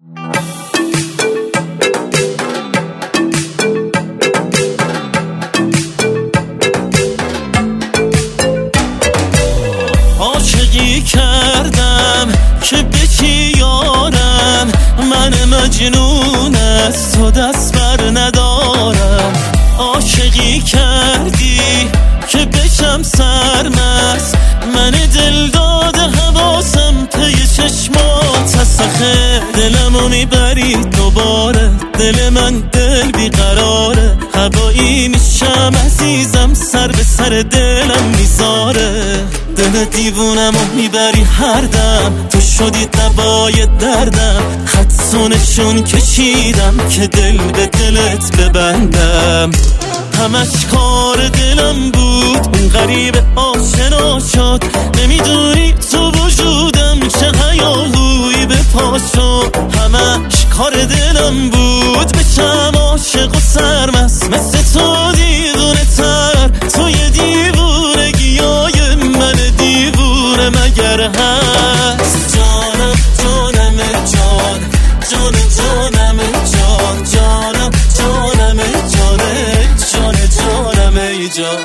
عاشقی کردم که بکی یارم، من مجنون از تو دست بر ندارم. عاشقی کردی که بشم سرمست، من دل داده حواسم پی چشمات هست. آخه دلمو میبری دوباره، دل من دل بیقراره. هوایی میشم عزیزم، سر به سر دلم میذاره. دل دیوونمو میبری هر دم، تو شدی دوای دردم. خطسونشون کشیدم که دل به دلت ببندم. همش کار دلم بود، اون غریب آشنا شد. نمیدونی تو وجودم چه هیاهویی به پا شد. همش کار دلم بود، بشم عاشق و سرمست مثل تو دیوونه تر. توی دیوونگیای من دیوونه مگر هست؟ جانم جانم جان، جان جانم جان، جانم جانم جانه، جان جانم ای جان.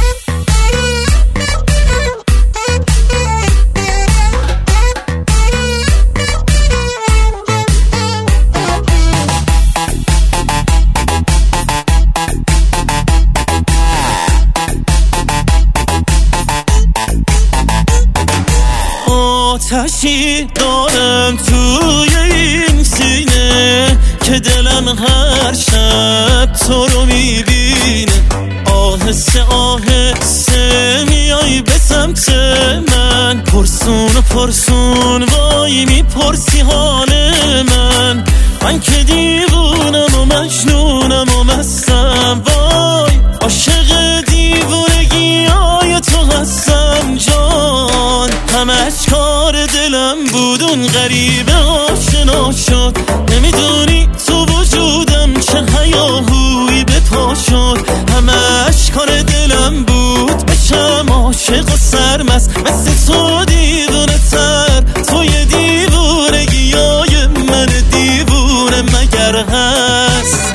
آتشی دارم توی این سینه که دلم هر شب تو رو میبینه. آهسته آهسته میای به سمت من، پرسون و پرسون وای میپرسی حال من. من که دیوونم و مجنونم و مستم، وای عاشق دیوونگیای تو هستم جان. همش کار دلم بود، اون غریبه آشنا شد. نمیدونی تو وجودم چه هیاهویی به پا شد. همش کار دلم بود، بشم عاشق و سرمست مثل تو دیوونه تر. توی دیوونگیای من دیوونه مگر هست؟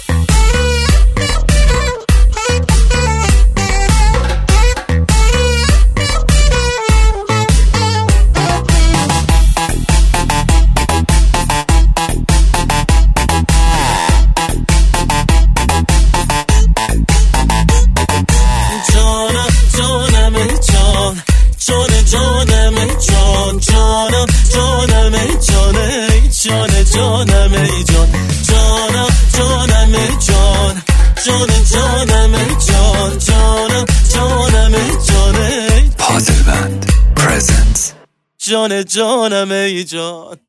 جان جانم ای جان، جانم جانم ای جان، جان جانم ای جان، جانم جانم ای جان. پازل بند پرزنس، جان جانم ای جان.